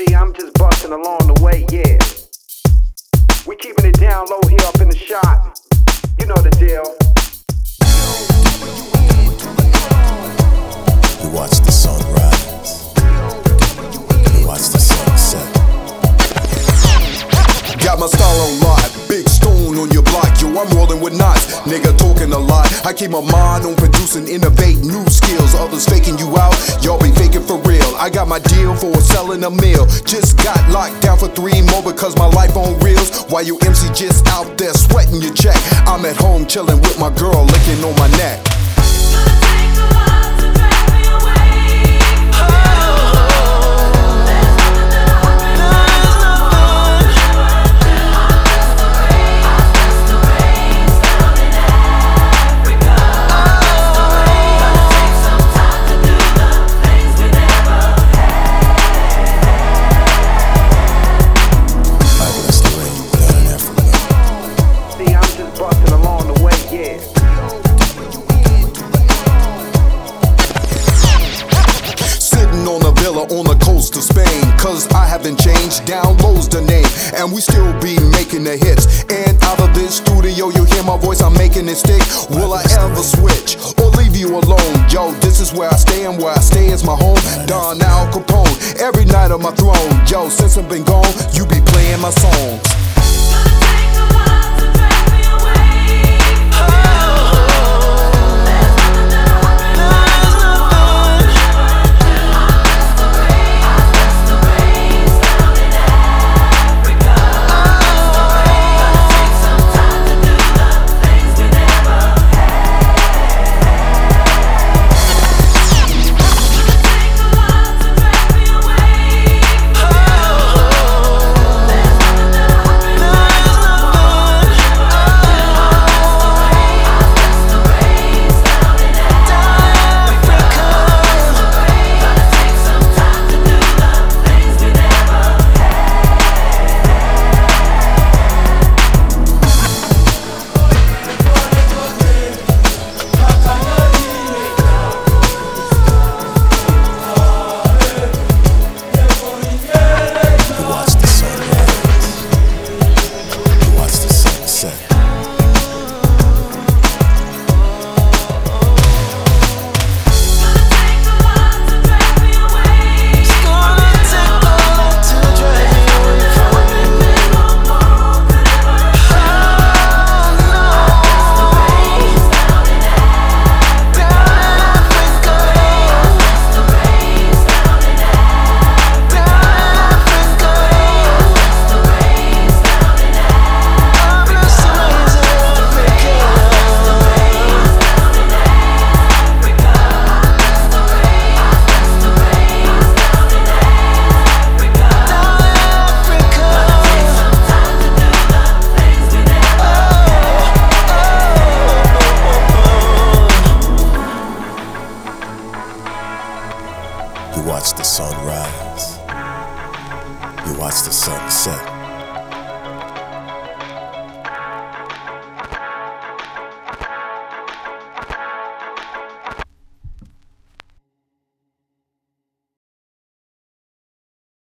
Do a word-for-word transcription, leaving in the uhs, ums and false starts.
See, I'm just busting along the way, yeah. We keeping it down low here up in the shop. You know the deal. You watch the sunrise. You watch the sunset. Got my style on lock, big stone on your block. Yo, I'm rolling with knots, nigga talking a lot. I keep my mind on producing, innovate new skills. Others faking you out, y'all be faking for real. I got my deal for selling a meal. Just got locked down for three more because my life on reels. While you M C just out there sweating your check, I'm at home chilling with my girl licking on my neck. On the coast of Spain, cause I haven't changed. Down low's the name, and we still be making the hits. And out of this studio, you hear my voice, I'm making it stick. Will I ever switch or leave you alone? Yo, this is where I stay, and where I stay is my home. Don Al Capone, every night on my throne. Yo, since I've been gone, you be playing my songs.